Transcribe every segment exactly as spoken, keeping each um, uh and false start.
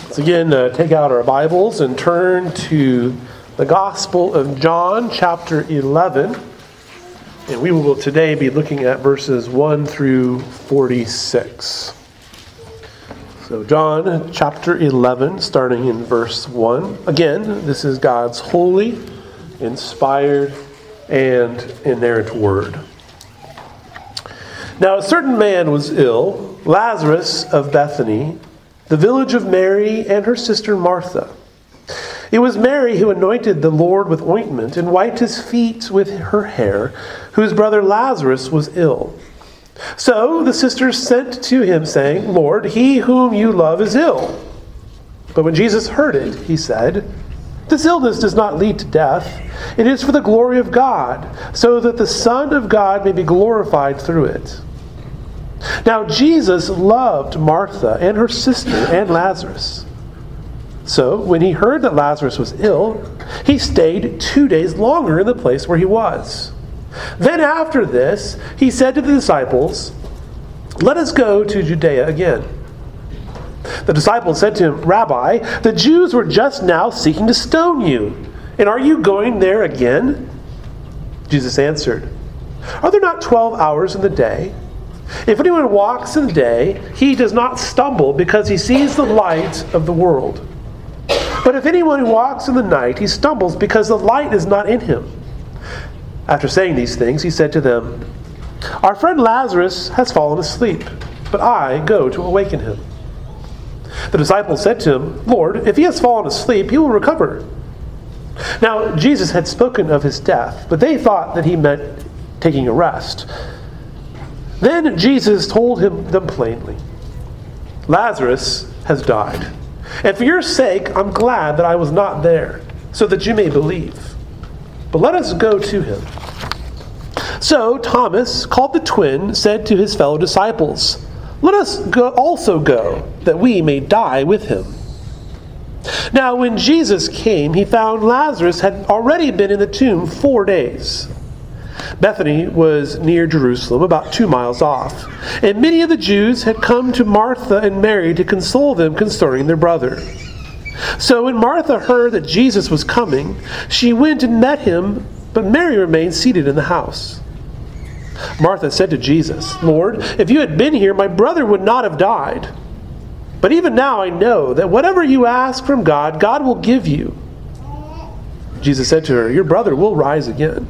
Let's again uh, take out our Bibles and turn to the Gospel of John, chapter eleven. And we will today be looking at verses one through forty-six. So John, chapter eleven, starting in verse one. Again, this is God's holy, inspired, and inerrant word. Now a certain man was ill, Lazarus of Bethany, the village of Mary and her sister Martha. It was Mary who anointed the Lord with ointment and wiped his feet with her hair, whose brother Lazarus was ill. So the sisters sent to him, saying, Lord, he whom you love is ill. But when Jesus heard it, he said, This illness does not lead to death. It is for the glory of God, so that the Son of God may be glorified through it. Now Jesus loved Martha and her sister and Lazarus. So when he heard that Lazarus was ill, he stayed two days longer in the place where he was. Then after this, he said to the disciples, Let us go to Judea again. The disciples said to him, Rabbi, the Jews were just now seeking to stone you, and are you going there again? Jesus answered, Are there not twelve hours in the day? If anyone walks in the day, he does not stumble because he sees the light of the world. But if anyone who walks in the night, he stumbles because the light is not in him. After saying these things, he said to them, Our friend Lazarus has fallen asleep, but I go to awaken him. The disciples said to him, Lord, if he has fallen asleep, he will recover. Now Jesus had spoken of his death, but they thought that he meant taking a rest. Then Jesus told him them plainly, Lazarus has died. And for your sake, I'm glad that I was not there, so that you may believe. But let us go to him. So Thomas, called the twin, said to his fellow disciples, Let us go also go, that we may die with him. Now when Jesus came, he found Lazarus had already been in the tomb four days. Bethany was near Jerusalem, about two miles off, and many of the Jews had come to Martha and Mary to console them concerning their brother. So when Martha heard that Jesus was coming, she went and met him, but Mary remained seated in the house. Martha said to Jesus, Lord, if you had been here, my brother would not have died. But even now I know that whatever you ask from God, God will give you. Jesus said to her, Your brother will rise again.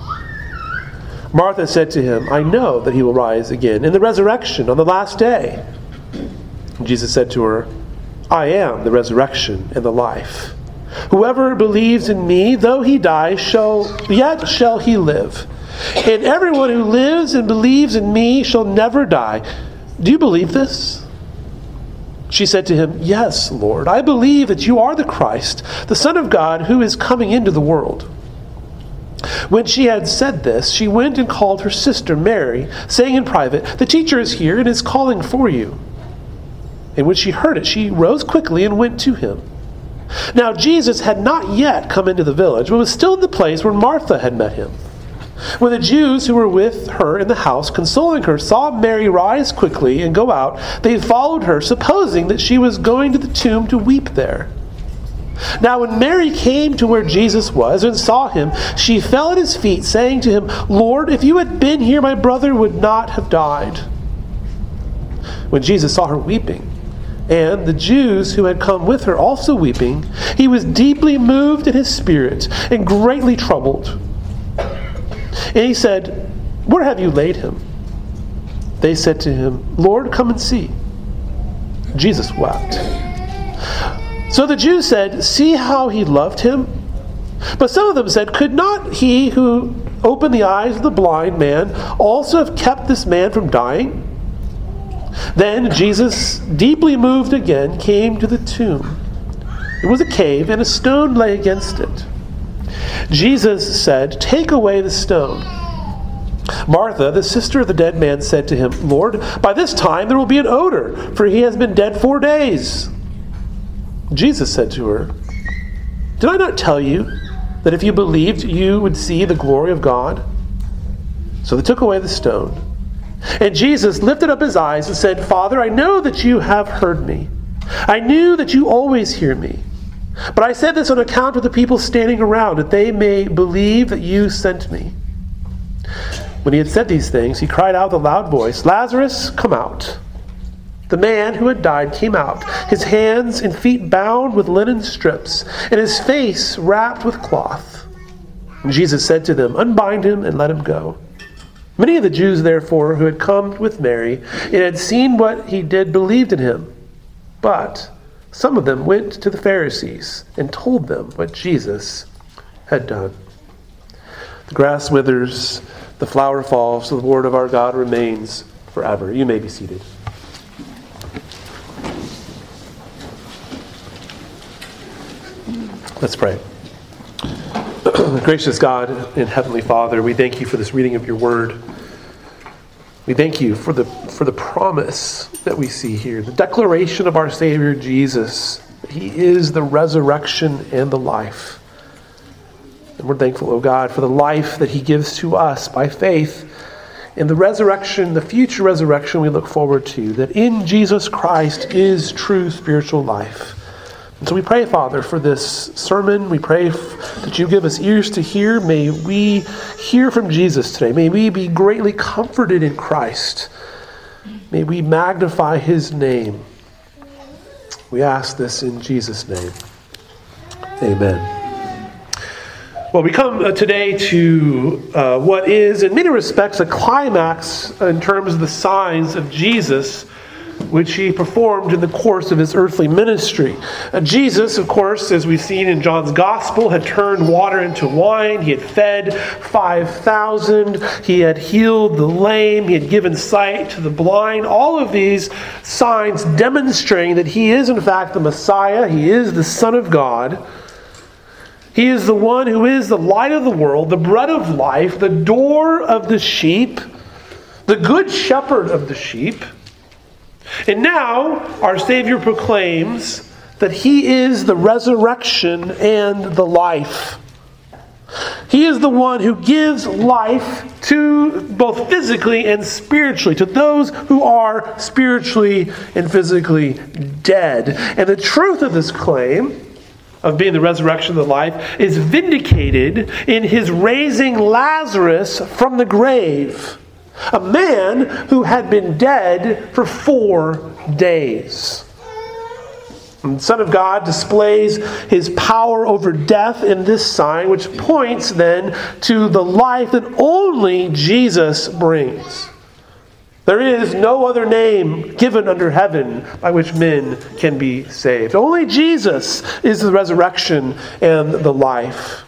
Martha said to him, I know that he will rise again in the resurrection on the last day. Jesus said to her, I am the resurrection and the life. Whoever believes in me, though he die, shall yet shall he live. And everyone who lives and believes in me shall never die. Do you believe this? She said to him, Yes, Lord, I believe that you are the Christ, the Son of God, who is coming into the world. When she had said this, she went and called her sister Mary, saying in private, The teacher is here and is calling for you. And when she heard it, she rose quickly and went to him. Now Jesus had not yet come into the village, but was still in the place where Martha had met him. When the Jews who were with her in the house, consoling her, saw Mary rise quickly and go out, they followed her, supposing that she was going to the tomb to weep there. Now when Mary came to where Jesus was and saw him, she fell at his feet, saying to him, Lord, if you had been here, my brother would not have died. When Jesus saw her weeping, and the Jews who had come with her also weeping, he was deeply moved in his spirit and greatly troubled. And he said, Where have you laid him? They said to him, Lord, come and see. Jesus wept. So the Jews said, See how he loved him? But some of them said, Could not he who opened the eyes of the blind man also have kept this man from dying? Then Jesus, deeply moved again, came to the tomb. It was a cave, and a stone lay against it. Jesus said, Take away the stone. Martha, the sister of the dead man, said to him, Lord, by this time there will be an odor, for he has been dead four days. Jesus said to her, Did I not tell you that if you believed, you would see the glory of God? So they took away the stone. And Jesus lifted up his eyes and said, Father, I know that you have heard me. I knew that you always hear me. But I said this on account of the people standing around, that they may believe that you sent me." When he had said these things, he cried out with a loud voice, "Lazarus, come out." The man who had died came out, his hands and feet bound with linen strips, and his face wrapped with cloth. And Jesus said to them, "Unbind him and let him go." Many of the Jews, therefore, who had come with Mary and had seen what he did, believed in him. But some of them went to the Pharisees and told them what Jesus had done. The grass withers, the flower falls, the word of our God remains forever. You may be seated. Let's pray. Gracious God and Heavenly Father, we thank you for this reading of your word. We thank you for the for the promise that we see here, the declaration of our Savior Jesus. He is the resurrection and the life. And we're thankful, O God, for the life that he gives to us by faith in the resurrection, the future resurrection we look forward to, that in Jesus Christ is true spiritual life. And so we pray, Father, for this sermon. We pray that you give us ears to hear. May we hear from Jesus today. May we be greatly comforted in Christ. May we magnify his name. We ask this in Jesus' name. Amen. Well, we come uh, today to uh, what is, in many respects, a climax in terms of the signs of Jesus, which he performed in the course of his earthly ministry. Uh, Jesus, of course, as we've seen in John's Gospel, had turned water into wine. He had fed five thousand. He had healed the lame. He had given sight to the blind. All of these signs demonstrating that he is, in fact, the Messiah. He is the Son of God. He is the one who is the light of the world, the bread of life, the door of the sheep, the good shepherd of the sheep. And now our Savior proclaims that he is the resurrection and the life. He is the one who gives life to both physically and spiritually, to those who are spiritually and physically dead. And the truth of this claim of being the resurrection of the life is vindicated in his raising Lazarus from the grave. A man who had been dead for four days. And the Son of God displays his power over death in this sign, which points then to the life that only Jesus brings. There is no other name given under heaven by which men can be saved. Only Jesus is the resurrection and the life.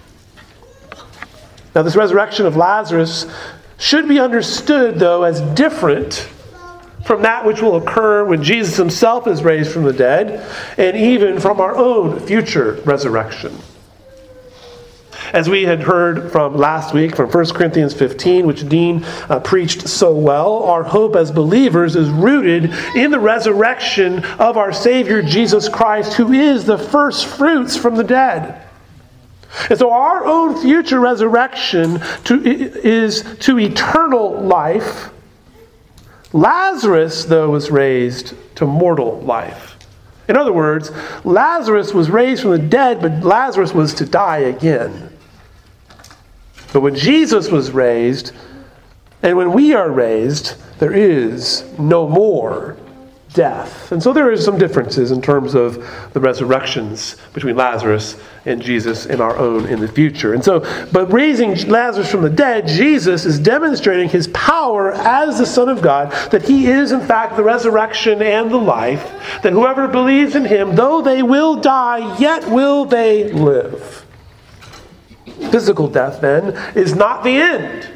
Now, this resurrection of Lazarus should be understood, though, as different from that which will occur when Jesus himself is raised from the dead, and even from our own future resurrection. As we had heard from last week, from First Corinthians fifteen, which Dean uh, preached so well, our hope as believers is rooted in the resurrection of our Savior Jesus Christ, who is the first fruits from the dead. And so our own future resurrection to, is to eternal life. Lazarus, though, was raised to mortal life. In other words, Lazarus was raised from the dead, but Lazarus was to die again. But when Jesus was raised, and when we are raised, there is no more death. And so there is some differences in terms of the resurrections between Lazarus and Jesus and our own in the future. And so, but raising Lazarus from the dead, Jesus is demonstrating his power as the Son of God, that he is in fact the resurrection and the life, that whoever believes in him, though they will die, yet will they live. Physical death, then, is not the end.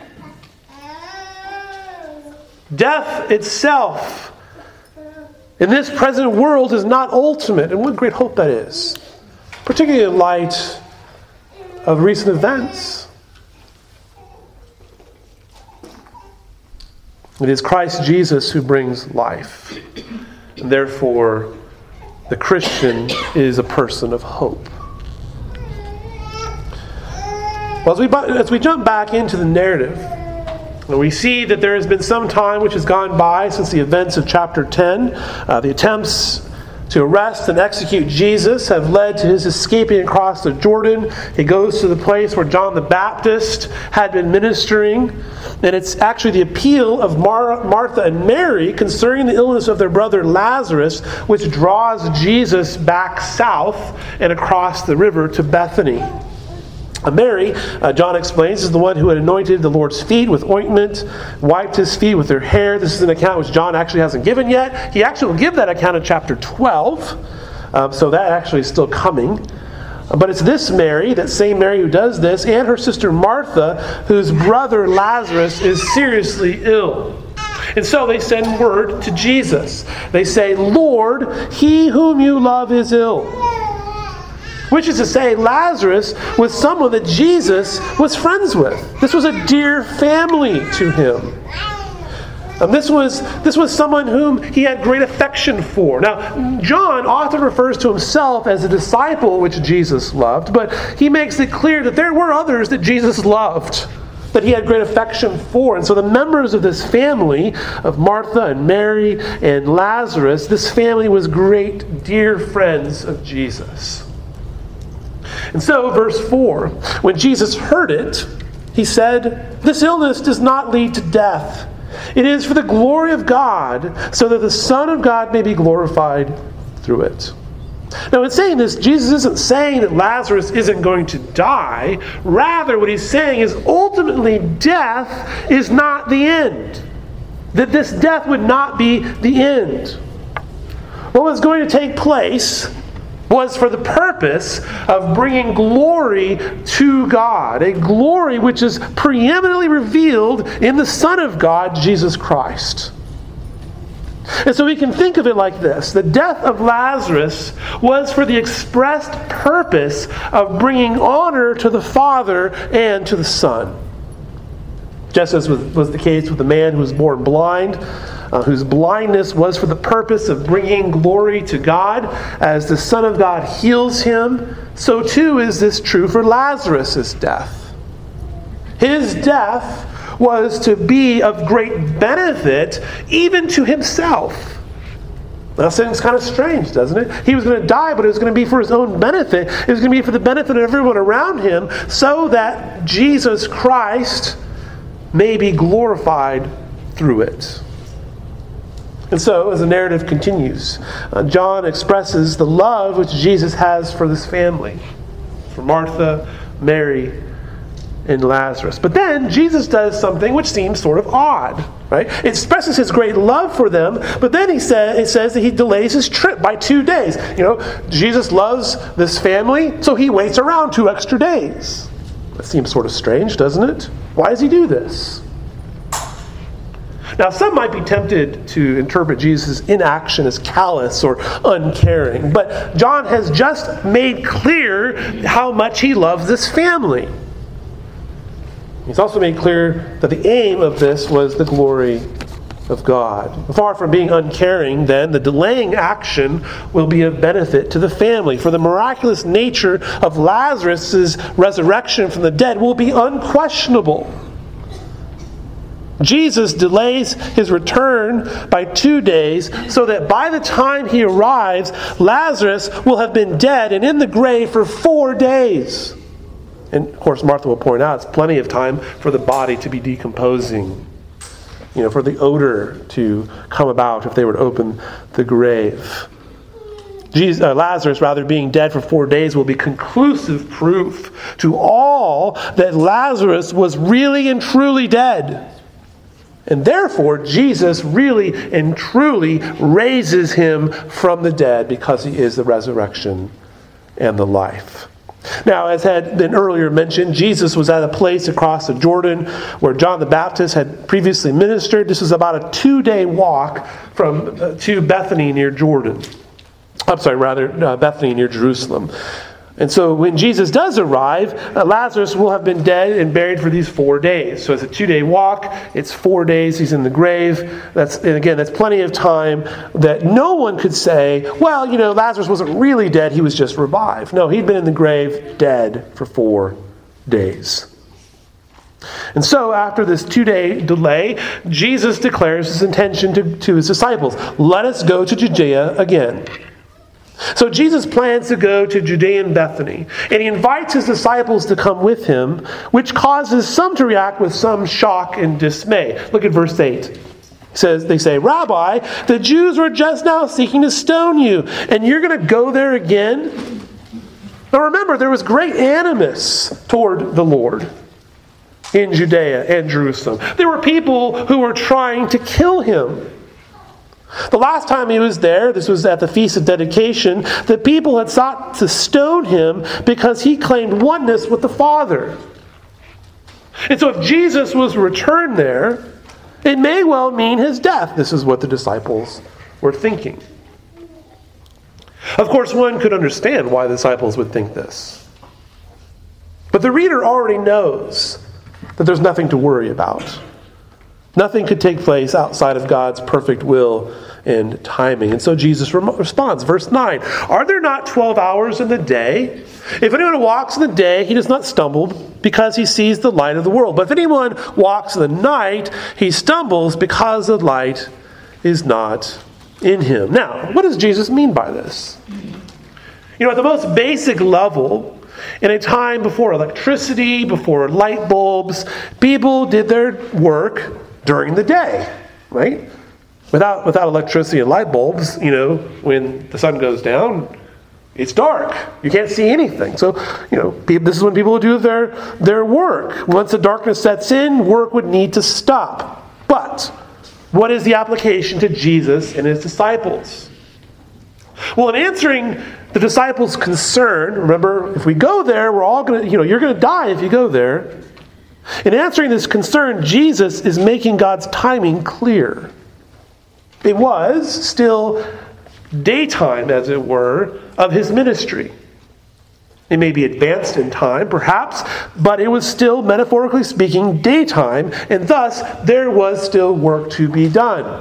Death itself in this present world is not ultimate. And what great hope that is. Particularly in light of recent events. It is Christ Jesus who brings life. And therefore, the Christian is a person of hope. Well, as we, as we jump back into the narrative, and we see that there has been some time which has gone by since the events of chapter ten, uh, the attempts to arrest and execute Jesus have led to his escaping across the Jordan. He goes to the place where John the Baptist had been ministering. And it's actually the appeal of Mar- Martha and Mary concerning the illness of their brother Lazarus, which draws Jesus back south and across the river to Bethany. Uh, Mary, uh, John explains, is the one who had anointed the Lord's feet with ointment, wiped his feet with her hair. This is an account which John actually hasn't given yet. He actually will give that account in chapter twelve. Um, so that actually is still coming. But it's this Mary, that same Mary who does this, and her sister Martha, whose brother Lazarus is seriously ill. And so they send word to Jesus. They say, "Lord, he whom you love is ill." Which is to say, Lazarus was someone that Jesus was friends with. This was a dear family to him. And this was, this was someone whom he had great affection for. Now, John often refers to himself as a disciple which Jesus loved, but he makes it clear that there were others that Jesus loved, that he had great affection for. And so the members of this family, of Martha and Mary and Lazarus, this family was great, dear friends of Jesus. And so, verse four, when Jesus heard it, he said, "This illness does not lead to death. It is for the glory of God, so that the Son of God may be glorified through it." Now, in saying this, Jesus isn't saying that Lazarus isn't going to die. Rather, what he's saying is ultimately death is not the end. That this death would not be the end. What was going to take place was for the purpose of bringing glory to God, a glory which is preeminently revealed in the Son of God, Jesus Christ. And so we can think of it like this. The death of Lazarus was for the expressed purpose of bringing honor to the Father and to the Son. Just as was the case with the man who was born blind, Uh, whose blindness was for the purpose of bringing glory to God. As the Son of God heals him, so too is this true for Lazarus' death. His death was to be of great benefit even to himself. That seems kind of strange, doesn't it? He was going to die, but it was going to be for his own benefit. It was going to be for the benefit of everyone around him, so that Jesus Christ may be glorified through it. And so, as the narrative continues, uh, John expresses the love which Jesus has for this family, for Martha, Mary, and Lazarus. But then Jesus does something which seems sort of odd, right? It expresses his great love for them, but then he says, it says that he delays his trip by two days. You know, Jesus loves this family, so he waits around two extra days. That seems sort of strange, doesn't it? Why does he do this? Now, some might be tempted to interpret Jesus' inaction as callous or uncaring, but John has just made clear how much he loves this family. He's also made clear that the aim of this was the glory of God. Far from being uncaring, then, the delaying action will be of benefit to the family, for the miraculous nature of Lazarus' resurrection from the dead will be unquestionable. Jesus delays his return by two days so that by the time he arrives, Lazarus will have been dead and in the grave for four days. And of course, Martha will point out it's plenty of time for the body to be decomposing, you know, for the odor to come about if they were to open the grave. Jesus, uh, Lazarus, rather, being dead for four days will be conclusive proof to all that Lazarus was really and truly dead. And therefore, Jesus really and truly raises him from the dead because he is the resurrection and the life. Now, as had been earlier mentioned, Jesus was at a place across the Jordan where John the Baptist had previously ministered. This was about a two-day walk from uh, to Bethany near Jordan. I'm sorry, rather, uh, Bethany near Jerusalem. And so when Jesus does arrive, uh, Lazarus will have been dead and buried for these four days. So it's a two-day walk. It's four days. He's in the grave. That's, and again, that's plenty of time that no one could say, well, you know, Lazarus wasn't really dead. He was just revived. No, he'd been in the grave dead for four days. And so after this two-day delay, Jesus declares his intention to, to his disciples, let us go to Judea again. So Jesus plans to go to Judean Bethany, and he invites his disciples to come with him, which causes some to react with some shock and dismay. Look at verse eight. It says, they say, "Rabbi, the Jews were just now seeking to stone you, and you're going to go there again?" Now remember, there was great animus toward the Lord in Judea and Jerusalem. There were people who were trying to kill him. The last time he was there, this was at the Feast of Dedication, the people had sought to stone him because he claimed oneness with the Father. And so if Jesus was returned there, it may well mean his death. This is what the disciples were thinking. Of course, one could understand why the disciples would think this. But the reader already knows that there's nothing to worry about. Nothing could take place outside of God's perfect will and timing. And so Jesus responds, verse nine, "Are there not twelve hours in the day? If anyone walks in the day, he does not stumble because he sees the light of the world. But if anyone walks in the night, he stumbles because the light is not in him." Now, what does Jesus mean by this? You know, at the most basic level, in a time before electricity, before light bulbs, people did their work during the day, right? Without without electricity and light bulbs, you know, when the sun goes down, it's dark. You can't see anything. So, you know, this is when people would do their, their work. Once the darkness sets in, work would need to stop. But what is the application to Jesus and his disciples? Well, in answering the disciples' concern, remember, if we go there, we're all going to, you know, you're going to die if you go there. In answering this concern, Jesus is making God's timing clear. It was still daytime, as it were, of his ministry. It may be advanced in time, perhaps, but it was still, metaphorically speaking, daytime, and thus there was still work to be done.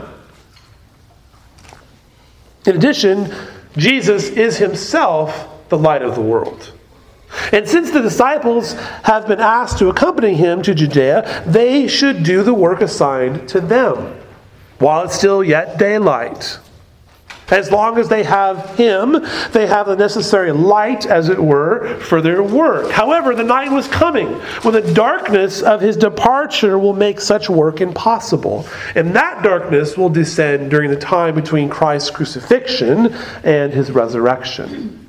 In addition, Jesus is himself the light of the world. And since the disciples have been asked to accompany him to Judea, they should do the work assigned to them while it's still yet daylight. As long as they have him, they have the necessary light, as it were, for their work. However, the night was coming when the darkness of his departure will make such work impossible. And that darkness will descend during the time between Christ's crucifixion and his resurrection.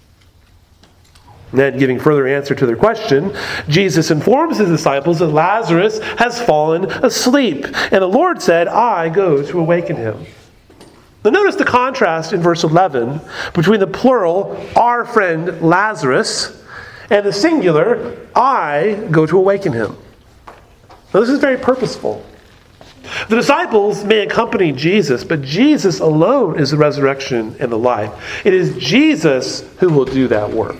Then, giving further answer to their question, Jesus informs his disciples that Lazarus has fallen asleep. And the Lord said, "I go to awaken him." Now notice the contrast in verse eleven between the plural, "our friend Lazarus," and the singular, "I go to awaken him." Now this is very purposeful. The disciples may accompany Jesus, but Jesus alone is the resurrection and the life. It is Jesus who will do that work.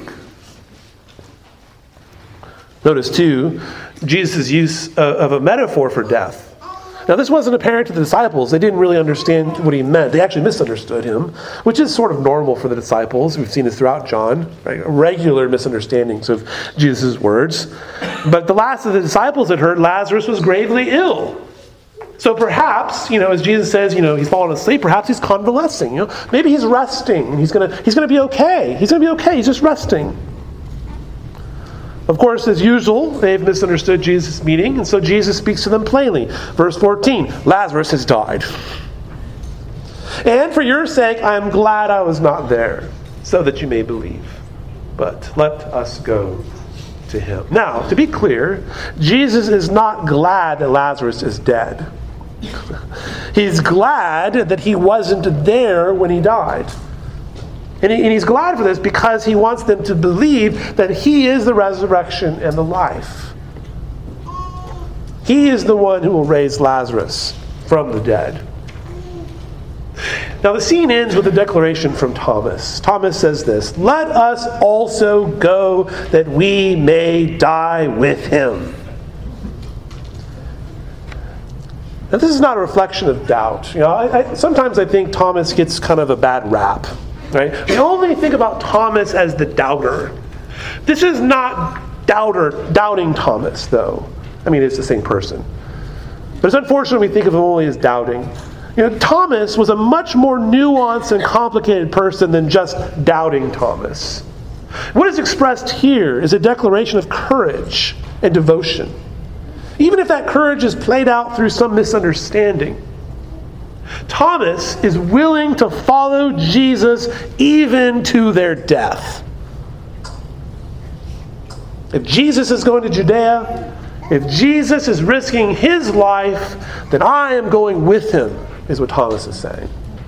Notice, too, Jesus' use of a metaphor for death. Now, this wasn't apparent to the disciples. They didn't really understand what he meant. They actually misunderstood him, which is sort of normal for the disciples. We've seen this throughout John, right? Regular misunderstandings of Jesus' words. But the last of the disciples had heard Lazarus was gravely ill. So perhaps, you know, as Jesus says, you know, he's fallen asleep, perhaps he's convalescing. You know, maybe he's resting, and he's gonna he's gonna be okay. He's gonna be okay. He's just resting. Of course, as usual, they've misunderstood Jesus' meaning, and so Jesus speaks to them plainly. Verse fourteen, "Lazarus has died. And for your sake, I am glad I was not there, so that you may believe. But let us go to him." Now, to be clear, Jesus is not glad that Lazarus is dead. He's glad that he wasn't there when he died. And he's glad for this because he wants them to believe that he is the resurrection and the life. He is the one who will raise Lazarus from the dead. Now the scene ends with a declaration from Thomas. Thomas says this, "Let us also go that we may die with him." Now this is not a reflection of doubt. You know, I, I, sometimes I think Thomas gets kind of a bad rap. Right? We only think about Thomas as the doubter. This is not doubter, doubting Thomas, though. I mean, it's the same person. But it's unfortunate we think of him only as doubting. You know, Thomas was a much more nuanced and complicated person than just doubting Thomas. What is expressed here is a declaration of courage and devotion, even if that courage is played out through some misunderstanding. Thomas is willing to follow Jesus even to their death. If Jesus is going to Judea, if Jesus is risking his life, then I am going with him, is what Thomas is saying.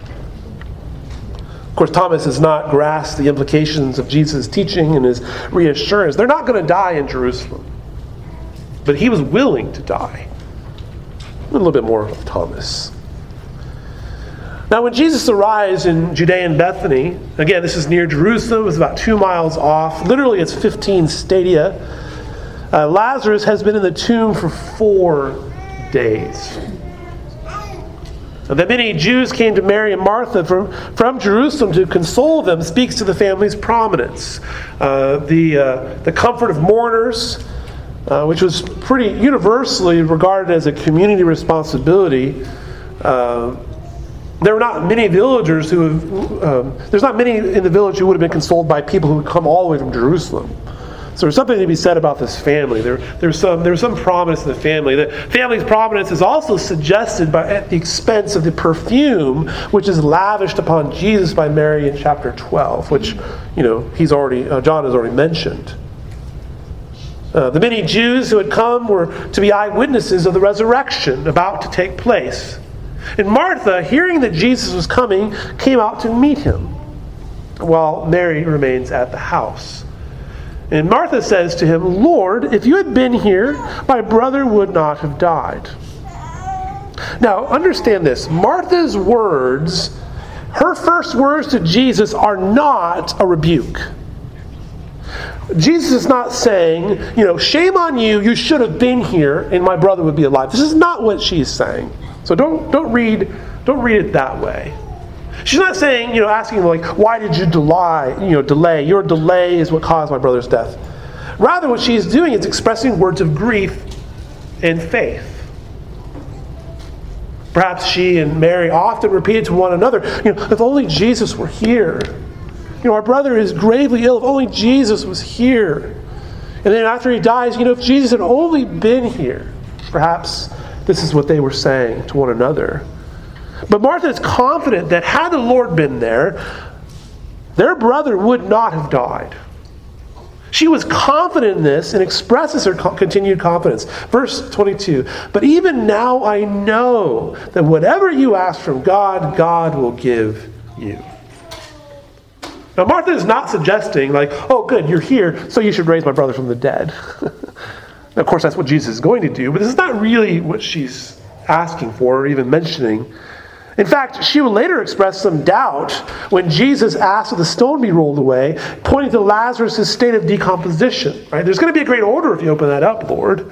Of course, Thomas has not grasped the implications of Jesus' teaching and his reassurance. They're not going to die in Jerusalem. But he was willing to die. A little bit more of Thomas. Now, when Jesus arrives in Judea and Bethany, again, this is near Jerusalem, it's about two miles off. Literally, it's fifteen stadia. Uh, Lazarus has been in the tomb for four days. That many Jews came to Mary and Martha from, from Jerusalem to console them speaks to the family's prominence. Uh, the, uh, the comfort of mourners, uh, which was pretty universally regarded as a community responsibility. Uh, there were not many villagers who have, um, there's not many in the village who would have been consoled by people who would come all the way from Jerusalem. So there's something to be said about this family. There, there's some there's some prominence in the family. The family's prominence is also suggested by at the expense of the perfume, which is lavished upon Jesus by Mary in chapter twelve, which you know he's already uh, John has already mentioned. Uh, the many Jews who had come were to be eyewitnesses of the resurrection about to take place. And Martha, hearing that Jesus was coming, came out to meet him, while Mary remains at the house. And Martha says to him, "Lord, if you had been here, my brother would not have died." Now, understand this. Martha's words, her first words to Jesus, are not a rebuke. Jesus is not saying, you know, shame on you, you should have been here and my brother would be alive. This is not what she's saying. So don't don't read don't read it that way. She's not saying, you know, asking like, why did you delay, you know, delay? Your delay is what caused my brother's death. Rather, what she's doing is expressing words of grief and faith. Perhaps she and Mary often repeated to one another, you know, if only Jesus were here. You know, our brother is gravely ill. If only Jesus was here. And then after he dies, you know, if Jesus had only been here. Perhaps this is what they were saying to one another. But Martha is confident that had the Lord been there, their brother would not have died. She was confident in this and expresses her continued confidence. Verse twenty-two, "But even now I know that whatever you ask from God, God will give you." Now Martha is not suggesting like, oh good, you're here, so you should raise my brother from the dead. Of course, that's what Jesus is going to do, but this is not really what she's asking for or even mentioning. In fact, she will later express some doubt when Jesus asked that the stone be rolled away, pointing to Lazarus' state of decomposition. Right? There's going to be a great order if you open that up, Lord.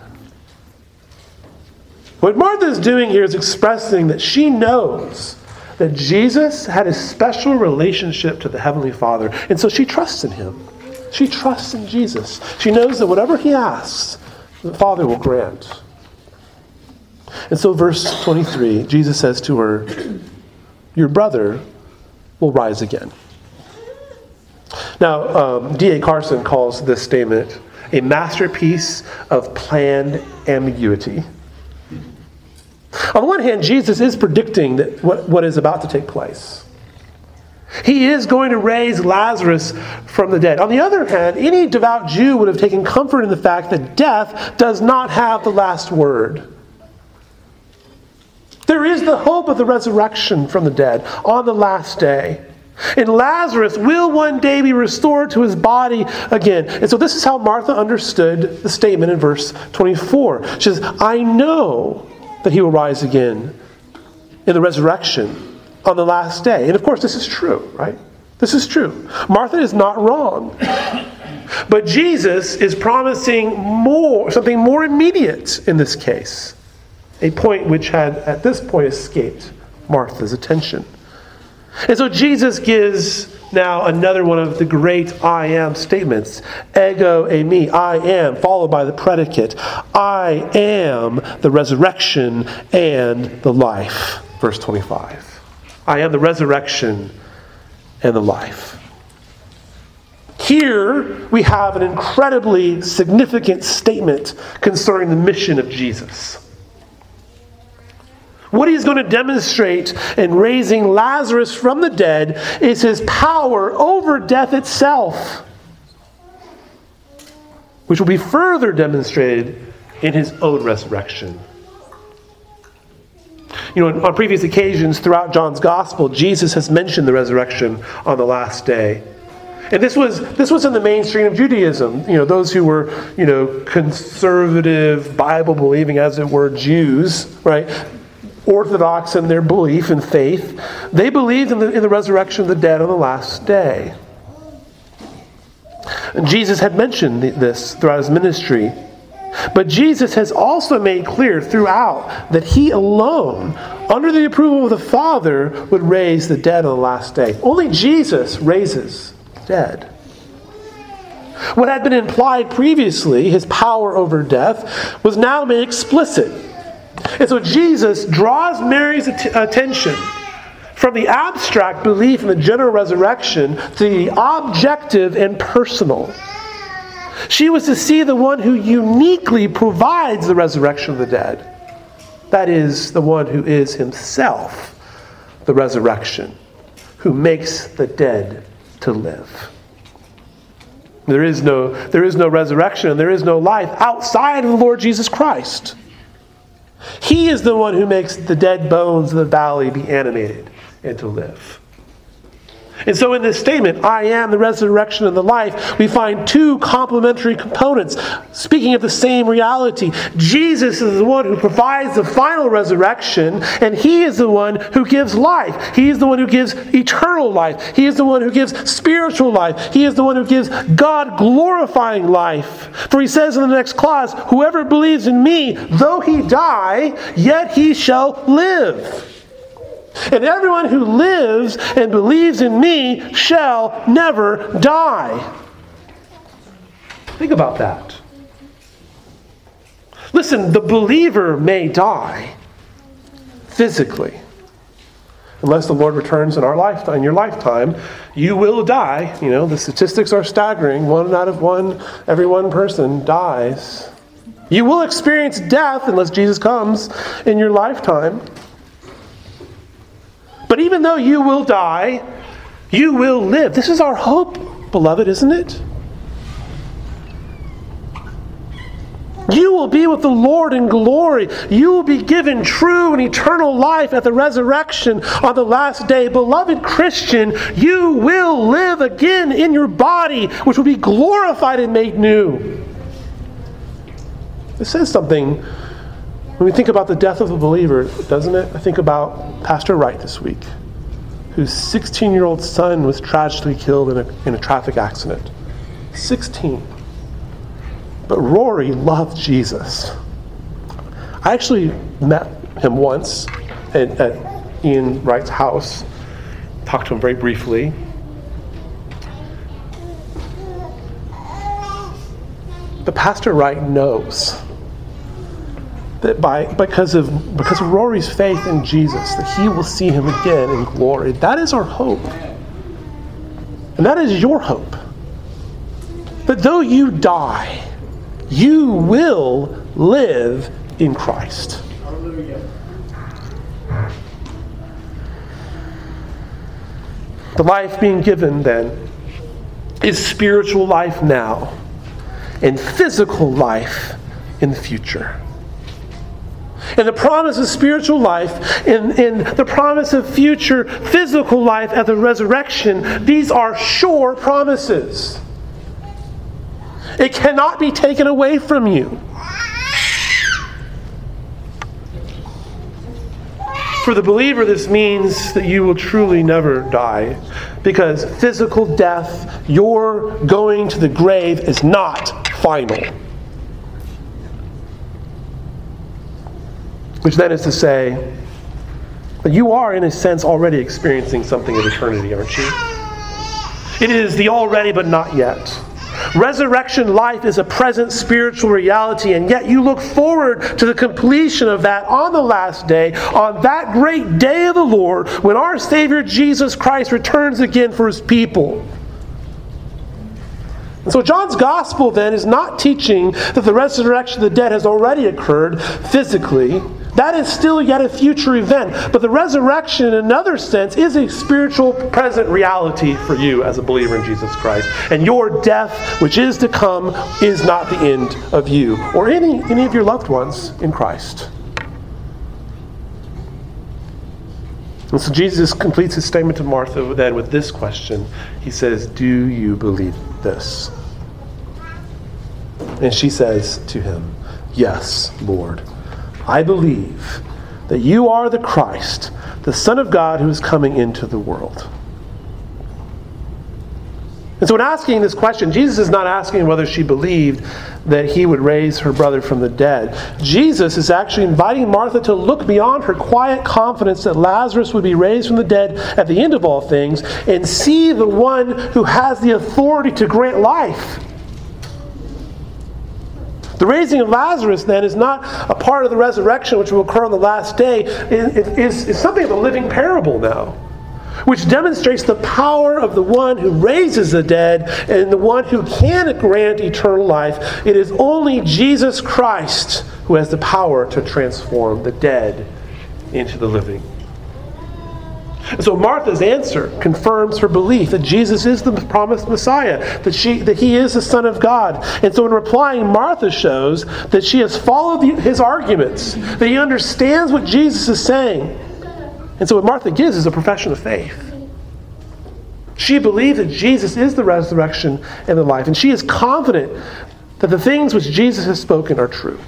What Martha is doing here is expressing that she knows that Jesus had a special relationship to the Heavenly Father, and so she trusts in him. She trusts in Jesus. She knows that whatever he asks, the Father will grant. And so verse twenty-three, Jesus says to her, "Your brother will rise again." Now, um, D A Carson calls this statement a masterpiece of planned ambiguity. On the one hand, Jesus is predicting that what, what is about to take place. He is going to raise Lazarus from the dead. On the other hand, any devout Jew would have taken comfort in the fact that death does not have the last word. There is the hope of the resurrection from the dead on the last day. And Lazarus will one day be restored to his body again. And so this is how Martha understood the statement in verse twenty-four. She says, "I know that he will rise again in the resurrection on the last day." And of course, this is true, right? This is true. Martha is not wrong. But Jesus is promising more, something more immediate in this case. A point which had, at this point, escaped Martha's attention. And so Jesus gives now another one of the great I am statements. Ego eimi, I am, followed by the predicate. I am the resurrection and the life. Verse twenty-five. I am the resurrection and the life. Here we have an incredibly significant statement concerning the mission of Jesus. What he's going to demonstrate in raising Lazarus from the dead is his power over death itself, which will be further demonstrated in his own resurrection. You know, on previous occasions throughout John's Gospel, Jesus has mentioned the resurrection on the last day. And this was this was in the mainstream of Judaism. You know, those who were, you know, conservative, Bible-believing, as it were, Jews, right? Orthodox in their belief and faith. They believed in the, in the resurrection of the dead on the last day. And Jesus had mentioned this throughout his ministry. But Jesus has also made clear throughout that he alone, under the approval of the Father, would raise the dead on the last day. Only Jesus raises dead. What had been implied previously, his power over death, was now made explicit. And so Jesus draws Mary's att- attention from the abstract belief in the general resurrection to the objective and personal. She was to see the one who uniquely provides the resurrection of the dead. That is, the one who is himself the resurrection, who makes the dead to live. There is no, there is no resurrection and there is no life outside of the Lord Jesus Christ. He is the one who makes the dead bones of the valley be animated and to live. And so in this statement, I am the resurrection and the life, we find two complementary components speaking of the same reality. Jesus is the one who provides the final resurrection, and he is the one who gives life. He is the one who gives eternal life. He is the one who gives spiritual life. He is the one who gives God-glorifying life. For he says in the next clause, whoever believes in me, though he die, yet he shall live. And everyone who lives and believes in me shall never die. Think about that. Listen, the believer may die physically. Unless the Lord returns in our lifetime, in your lifetime, you will die. You know, the statistics are staggering. One out of one, every one person dies. You will experience death unless Jesus comes in your lifetime. But even though you will die, you will live. This is our hope, beloved, isn't it? You will be with the Lord in glory. You will be given true and eternal life at the resurrection on the last day. Beloved Christian, you will live again in your body, which will be glorified and made new. This says something when we think about the death of a believer, doesn't it? I think about Pastor Wright this week, whose sixteen-year-old son was tragically killed in a, in a traffic accident. sixteen. But Rory loved Jesus. I actually met him once at, at Ian Wright's house. Talked to him very briefly. But Pastor Wright knows that by because of because of Rory's faith in Jesus, that he will see him again in glory. That is our hope. And that is your hope. That though you die, you will live in Christ. The life being given then is spiritual life now and physical life in the future. And the promise of spiritual life and, and the promise of future physical life at the resurrection, these are sure promises. It cannot be taken away from you. For the believer, this means that you will truly never die, because physical death, your going to the grave, is not final. Which then is to say that you are, in a sense, already experiencing something of eternity, aren't you? It is the already but not yet. Resurrection life is a present spiritual reality, and yet you look forward to the completion of that on the last day, on that great day of the Lord, when our Savior Jesus Christ returns again for His people. And so John's Gospel then is not teaching that the resurrection of the dead has already occurred physically. That is still yet a future event. But the resurrection, in another sense, is a spiritual present reality for you as a believer in Jesus Christ. And your death, which is to come, is not the end of you or any, any of your loved ones in Christ. And so Jesus completes his statement to Martha then with this question. He says, "Do you believe this?" And she says to him, "Yes, Lord. I believe that you are the Christ, the Son of God who is coming into the world." And so in asking this question, Jesus is not asking whether she believed that he would raise her brother from the dead. Jesus is actually inviting Martha to look beyond her quiet confidence that Lazarus would be raised from the dead at the end of all things and see the one who has the authority to grant life. The raising of Lazarus, then, is not a part of the resurrection which will occur on the last day. It is, is something of a living parable now, which demonstrates the power of the one who raises the dead and the one who can grant eternal life. It is only Jesus Christ who has the power to transform the dead into the living. And so Martha's answer confirms her belief that Jesus is the promised Messiah, that she that he is the Son of God. And so in replying, Martha shows that she has followed the, his arguments, that he understands what Jesus is saying. And so what Martha gives is a profession of faith. She believes that Jesus is the resurrection and the life, and she is confident that the things which Jesus has spoken are true.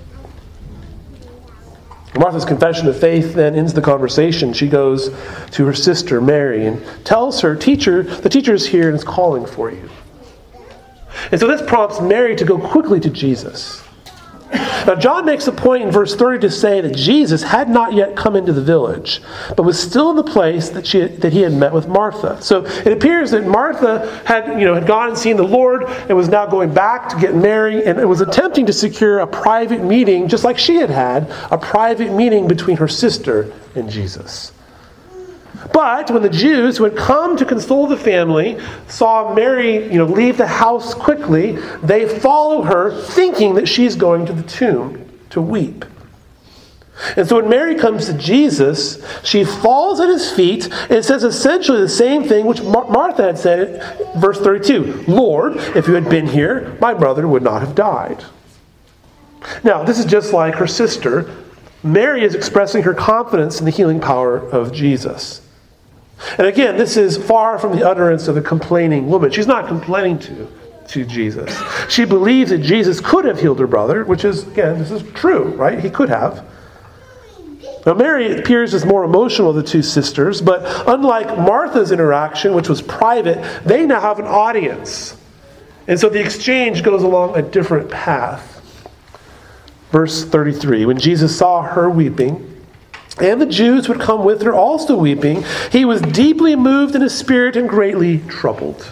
Martha's confession of faith then ends the conversation. She goes to her sister, Mary, and tells her, "Teacher, the teacher is here and is calling for you." And so this prompts Mary to go quickly to Jesus. Now, John makes a point in verse thirty to say that Jesus had not yet come into the village, but was still in the place that she that he had met with Martha. So it appears that Martha had, you know, had gone and seen the Lord and was now going back to get Mary, and it was attempting to secure a private meeting, just like she had had a private meeting between her sister and Jesus. But when the Jews who had come to console the family saw Mary, you know, leave the house quickly, they follow her thinking that she's going to the tomb to weep. And so when Mary comes to Jesus, she falls at his feet and says essentially the same thing which Mar- Martha had said in verse thirty-two. "Lord, if you had been here, my brother would not have died." Now, this is just like her sister. Mary is expressing her confidence in the healing power of Jesus. And again, this is far from the utterance of a complaining woman. She's not complaining to, to Jesus. She believes that Jesus could have healed her brother, which is, again, this is true, right? He could have. Now, Mary appears as more emotional of the two sisters, but unlike Martha's interaction, which was private, they now have an audience. And so the exchange goes along a different path. Verse thirty-three, when Jesus saw her weeping, and the Jews who had come with her also weeping, he was deeply moved in his spirit and greatly troubled.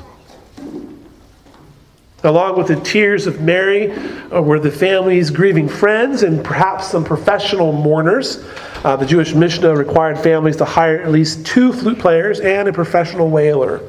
Along with the tears of Mary uh, were the family's grieving friends and perhaps some professional mourners. Uh, the Jewish Mishnah required families to hire at least two flute players and a professional wailer.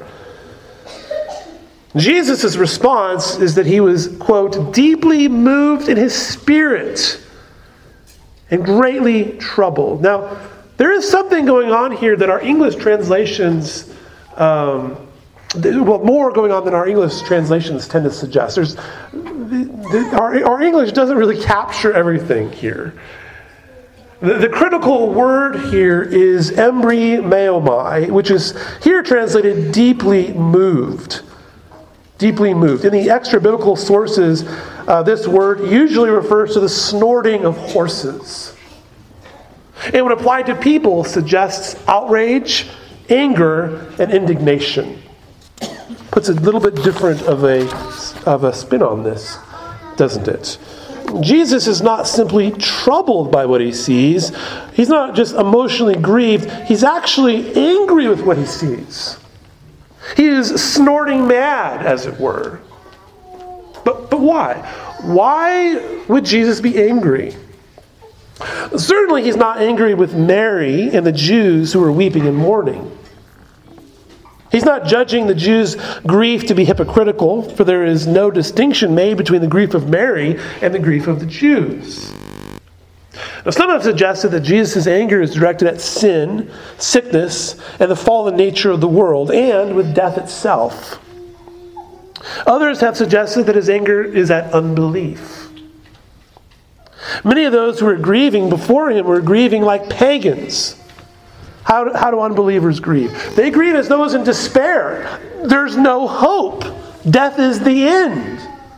Jesus' response is that he was, quote, deeply moved in his spirit and greatly troubled. Now, there is something going on here that our English translations, um, well, more going on than our English translations tend to suggest. There's, the, the, our, our English doesn't really capture everything here. The, the critical word here is embryomai, which is here translated deeply moved. Deeply moved. In the extra-biblical sources, uh, this word usually refers to the snorting of horses. And when applied to people, suggests outrage, anger, and indignation. Puts a little bit different of a, of a spin on this, doesn't it? Jesus is not simply troubled by what he sees. He's not just emotionally grieved. He's actually angry with what he sees. He is snorting mad, as it were. But, but why? Why would Jesus be angry? Certainly he's not angry with Mary and the Jews who are weeping and mourning. He's not judging the Jews' grief to be hypocritical, for there is no distinction made between the grief of Mary and the grief of the Jews. Now, some have suggested that Jesus' anger is directed at sin, sickness, and the fallen nature of the world, and with death itself. Others have suggested that his anger is at unbelief. Many of those who were grieving before him were grieving like pagans. How, how do unbelievers grieve? They grieve as those in despair. There's no hope. Death is the end.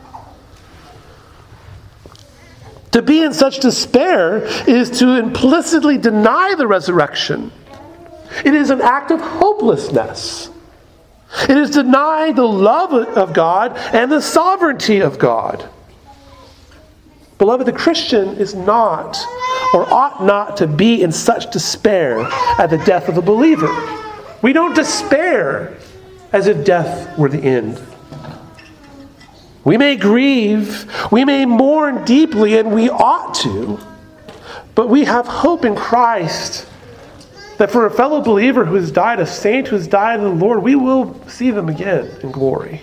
To be in such despair is to implicitly deny the resurrection. It is an act of hopelessness. It is deny the love of God and the sovereignty of God. Beloved, the Christian is not or ought not to be in such despair at the death of a believer. We don't despair as if death were the end. We may grieve, we may mourn deeply, and we ought to, but we have hope in Christ that for a fellow believer who has died, a saint who has died in the Lord, we will see them again in glory.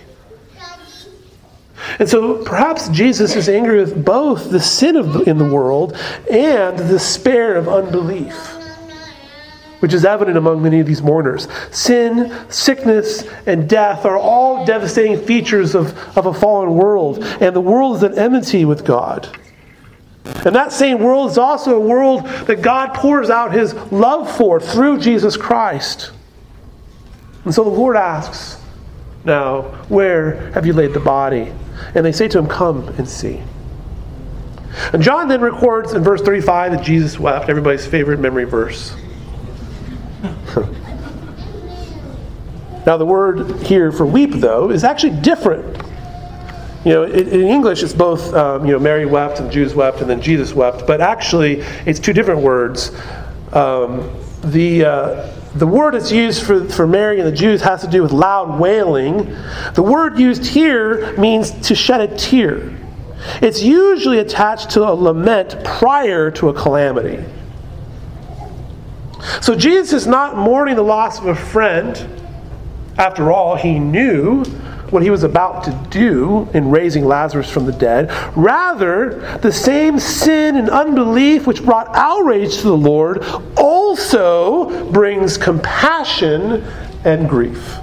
And so perhaps Jesus is angry with both the sin of the, in the world and the despair of unbelief, which is evident among many of these mourners. Sin, sickness, and death are all devastating features of, of a fallen world, and the world is at enmity with God. And that same world is also a world that God pours out his love for through Jesus Christ. And so the Lord asks, now, where have you laid the body? And they say to him, come and see. And John then records in verse thirty-five that Jesus wept, everybody's favorite memory verse. Now the word here for weep, though, is actually different. You know, in, in English it's both, um, you know, Mary wept and Jews wept and then Jesus wept, but actually it's two different words. Um, the uh, the word that's used for, for Mary and the Jews has to do with loud wailing. The word used here means to shed a tear. It's usually attached to a lament prior to a calamity. So Jesus is not mourning the loss of a friend. After all, he knew what he was about to do in raising Lazarus from the dead. Rather, the same sin and unbelief which brought outrage to the Lord also brings compassion and grief.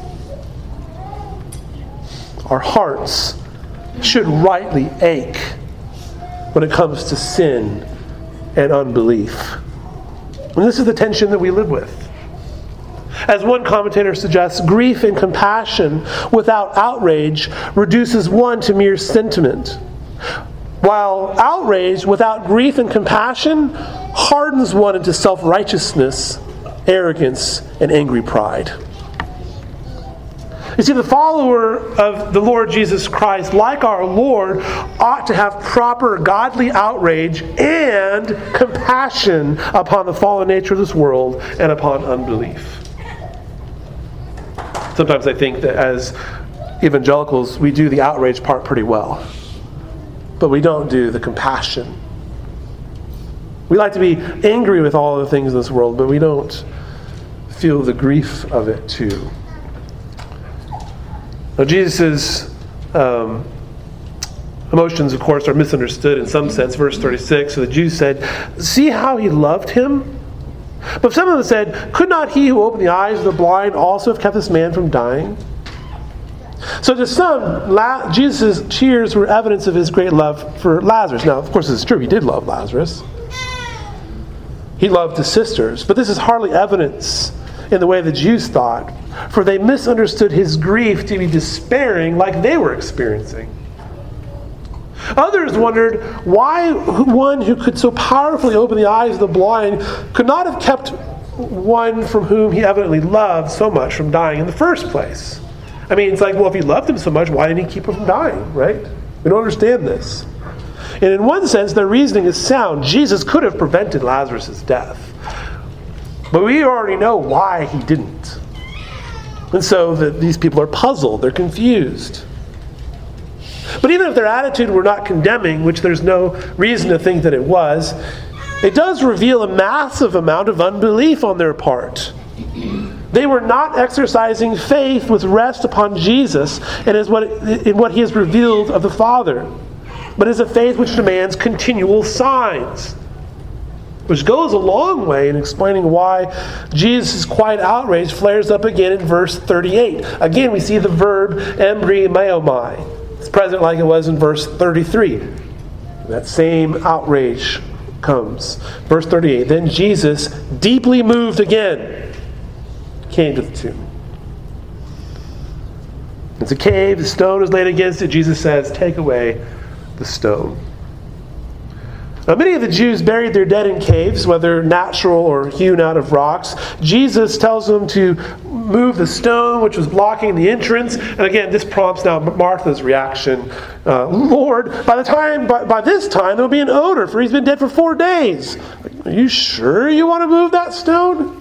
Our hearts should rightly ache when it comes to sin and unbelief. And this is the tension that we live with. As one commentator suggests, grief and compassion without outrage reduces one to mere sentiment, while outrage without grief and compassion hardens one into self-righteousness, arrogance, and angry pride. You see, the follower of the Lord Jesus Christ, like our Lord, ought to have proper godly outrage and compassion upon the fallen nature of this world and upon unbelief. Sometimes I think that as evangelicals, we do the outrage part pretty well, but we don't do the compassion. We like to be angry with all of the things in this world, but we don't feel the grief of it too. Now, Jesus' um, emotions, of course, are misunderstood in some sense. Verse thirty-six, so the Jews said, see how he loved him? But some of them said, could not he who opened the eyes of the blind also have kept this man from dying? So to some, La- Jesus' tears were evidence of his great love for Lazarus. Now, of course, it's true, he did love Lazarus. He loved his sisters. But this is hardly evidence in the way the Jews thought, for they misunderstood his grief to be despairing like they were experiencing. Others wondered why one who could so powerfully open the eyes of the blind could not have kept one from whom he evidently loved so much from dying in the first place. I mean, it's like, well, if he loved him so much, why didn't he keep him from dying, right? We don't understand this. And in one sense, their reasoning is sound. Jesus could have prevented Lazarus' death. But we already know why he didn't. And so the, these people are puzzled. They're confused. But even if their attitude were not condemning, which there's no reason to think that it was, it does reveal a massive amount of unbelief on their part. They were not exercising faith with rest upon Jesus and is what, in what he has revealed of the Father, but is a faith which demands continual signs. Which goes a long way in explaining why Jesus' quiet outrage flares up again in verse thirty-eight. Again, we see the verb embryomai. It's present like it was in verse thirty-three. That same outrage comes. Verse thirty-eight. Then Jesus, deeply moved again, came to the tomb. It's a cave. The stone is laid against it. Jesus says, take away the stone. Now, many of the Jews buried their dead in caves, whether natural or hewn out of rocks. Jesus tells them to move the stone which was blocking the entrance. And again, this prompts now Martha's reaction. Uh, Lord, by the time, by, by this time, there will be an odor, for he's been dead for four days. Are you sure you want to move that stone?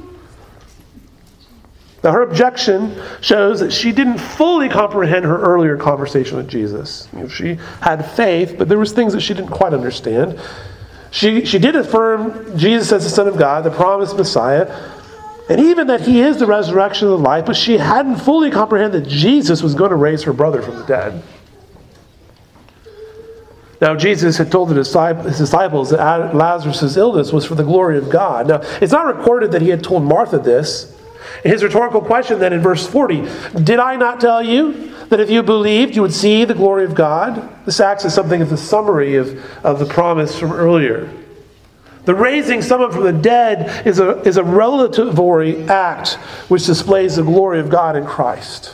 Now, her objection shows that she didn't fully comprehend her earlier conversation with Jesus. You know, she had faith, but there was things that she didn't quite understand. She, she did affirm Jesus as the Son of God, the promised Messiah, and even that he is the resurrection of the life, but she hadn't fully comprehended that Jesus was going to raise her brother from the dead. Now, Jesus had told his disciples that Lazarus' illness was for the glory of God. Now, it's not recorded that he had told Martha this. His rhetorical question then in verse forty, did I not tell you that if you believed, you would see the glory of God? This acts as something of the summary of, of the promise from earlier. The raising someone from the dead is a, is a relatory act which displays the glory of God in Christ.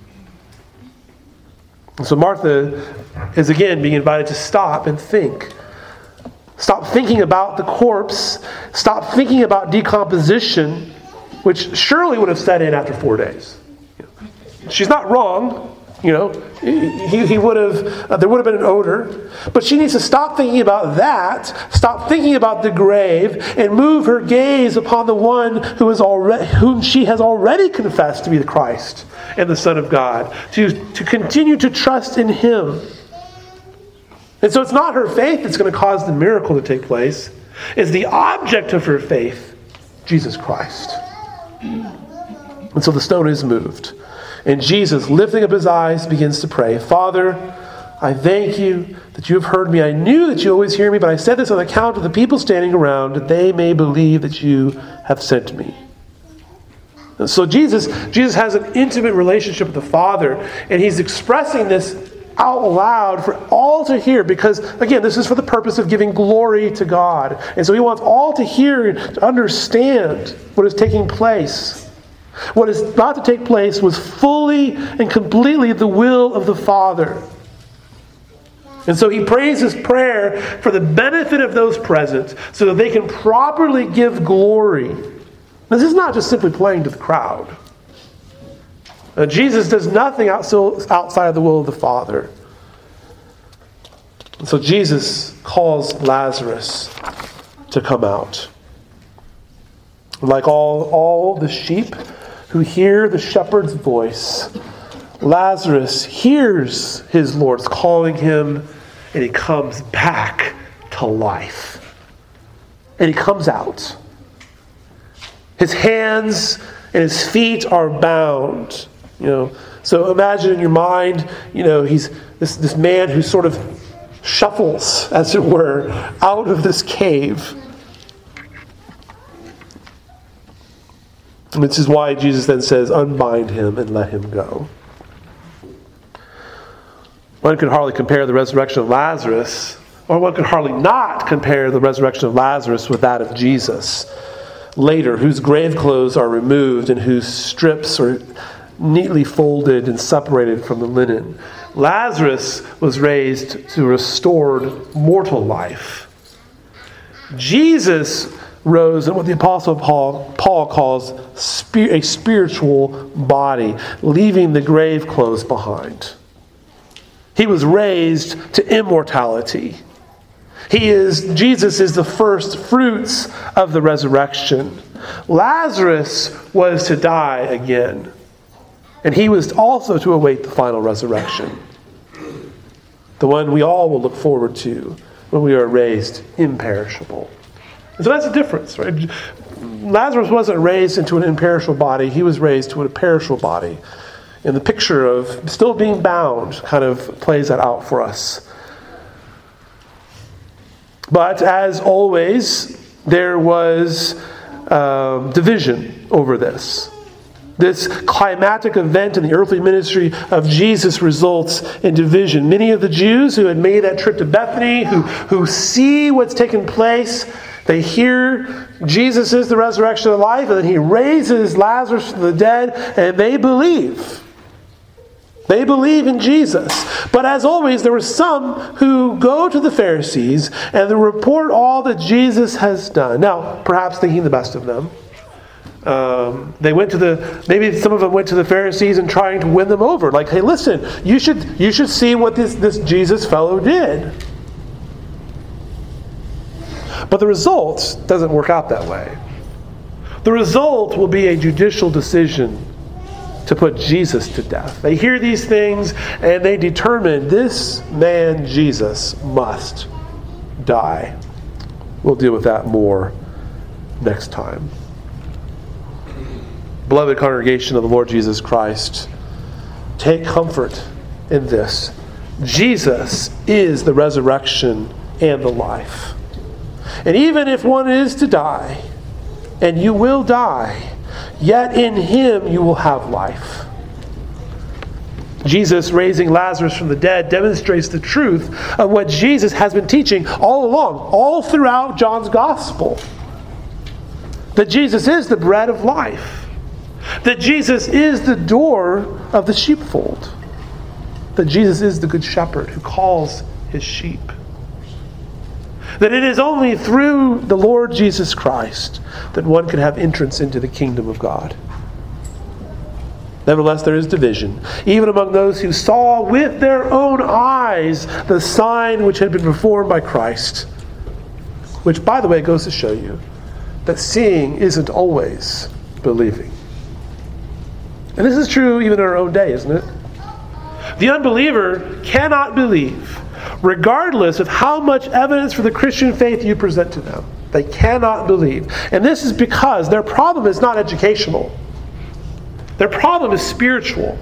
And so Martha is again being invited to stop and think. Stop thinking about the corpse. Stop thinking about decomposition, which surely would have set in after four days. She's not wrong. You know, he, he would have, uh, there would have been an odor. But she needs to stop thinking about that, stop thinking about the grave, and move her gaze upon the one who is already, whom she has already confessed to be the Christ and the Son of God, to, to continue to trust in him. And so it's not her faith that's going to cause the miracle to take place. It's the object of her faith, Jesus Christ. And so the stone is moved. And Jesus, lifting up his eyes, begins to pray, Father, I thank you that you have heard me. I knew that you always hear me, but I said this on account of the people standing around, that they may believe that you have sent me. And so Jesus, Jesus has an intimate relationship with the Father, and he's expressing this out loud for all to hear, because, again, this is for the purpose of giving glory to God. And so he wants all to hear, to understand what is taking place. What is about to take place was fully and completely the will of the Father. And so he prays his prayer for the benefit of those present so that they can properly give glory. This is not just simply playing to the crowd. Now, Jesus does nothing outside of the will of the Father. And so Jesus calls Lazarus to come out. Like all, all the sheep who hear the shepherd's voice, Lazarus hears his Lord's calling him, and he comes back to life. And he comes out. His hands and his feet are bound. You know, so imagine in your mind, you know, he's this, this man who sort of shuffles, as it were, out of this cave. And this is why Jesus then says, unbind him and let him go. One could hardly compare the resurrection of Lazarus, or one could hardly not compare the resurrection of Lazarus with that of Jesus later, whose grave clothes are removed and whose strips are neatly folded and separated from the linen. Lazarus was raised to restored mortal life. Jesus rose in what the Apostle Paul, Paul calls a spiritual body, leaving the grave clothes behind. He was raised to immortality. He is, Jesus is the first fruits of the resurrection. Lazarus was to die again. And he was also to await the final resurrection, the one we all will look forward to when we are raised imperishable. And so that's the difference, right? Lazarus wasn't raised into an imperishable body. He was raised to a perishable body. And the picture of still being bound kind of plays that out for us. But as always, there was um, division over this. This climactic event in the earthly ministry of Jesus results in division. Many of the Jews who had made that trip to Bethany, who, who see what's taken place, they hear Jesus is the resurrection of life, and then he raises Lazarus from the dead, and they believe. They believe in Jesus. But as always, there were some who go to the Pharisees and they report all that Jesus has done. Now, perhaps thinking the best of them. Um, they went to the, maybe some of them went to the Pharisees and trying to win them over. Like, hey, listen, you should you should see what this, this Jesus fellow did. But the result doesn't work out that way. The result will be a judicial decision to put Jesus to death. They hear these things and they determine this man, Jesus, must die. We'll deal with that more next time. Beloved congregation of the Lord Jesus Christ, take comfort in this. Jesus is the resurrection and the life. And even if one is to die, and you will die, yet in him you will have life. Jesus raising Lazarus from the dead demonstrates the truth of what Jesus has been teaching all along, all throughout John's Gospel. That Jesus is the bread of life. That Jesus is the door of the sheepfold. That Jesus is the good shepherd who calls his sheep. That it is only through the Lord Jesus Christ that one can have entrance into the kingdom of God. Nevertheless, there is division, even among those who saw with their own eyes the sign which had been performed by Christ. Which, by the way, goes to show you that seeing isn't always believing. And this is true even in our own day, isn't it? The unbeliever cannot believe, regardless of how much evidence for the Christian faith you present to them. They cannot believe. And this is because their problem is not educational. Their problem is spiritual.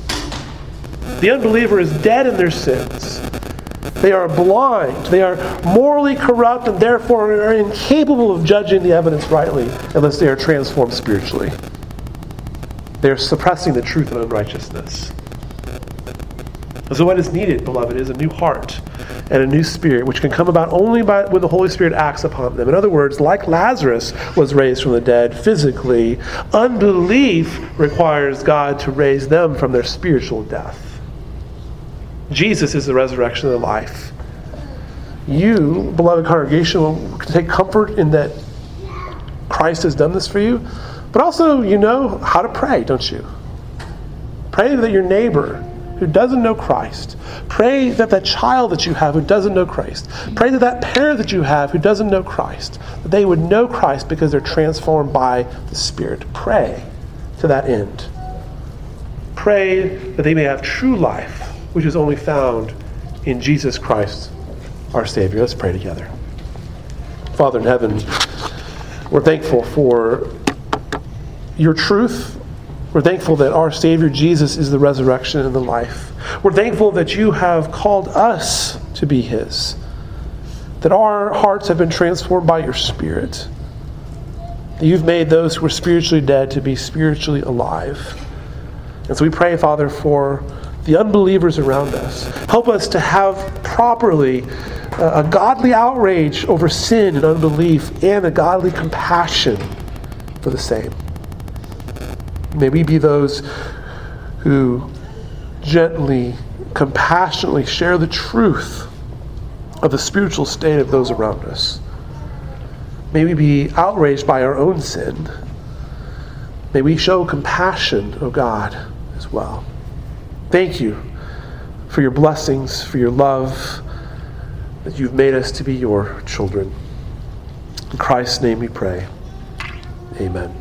The unbeliever is dead in their sins. They are blind. They are morally corrupt and therefore are incapable of judging the evidence rightly unless they are transformed spiritually. They are suppressing the truth of unrighteousness. So what is needed, beloved, is a new heart and a new spirit, which can come about only by when the Holy Spirit acts upon them. In other words, like Lazarus was raised from the dead physically, unbelief requires God to raise them from their spiritual death. Jesus is the resurrection of life. You, beloved congregation, will take comfort in that Christ has done this for you, but also you know how to pray, don't you? Pray that your neighbor who doesn't know Christ, pray that that child that you have who doesn't know Christ, pray that that parent that you have who doesn't know Christ, that they would know Christ because they're transformed by the Spirit. Pray to that end. Pray that they may have true life, which is only found in Jesus Christ, our Savior. Let's pray together. Father in heaven, we're thankful for your truth. We're thankful that our Savior Jesus is the resurrection and the life. We're thankful that you have called us to be his. That our hearts have been transformed by your Spirit. That you've made those who are spiritually dead to be spiritually alive. And so we pray, Father, for the unbelievers around us. Help us to have properly a godly outrage over sin and unbelief and a godly compassion for the same. May we be those who gently, compassionately share the truth of the spiritual state of those around us. May we be outraged by our own sin. May we show compassion, O God, as well. Thank you for your blessings, for your love, that you've made us to be your children. In Christ's name we pray. Amen.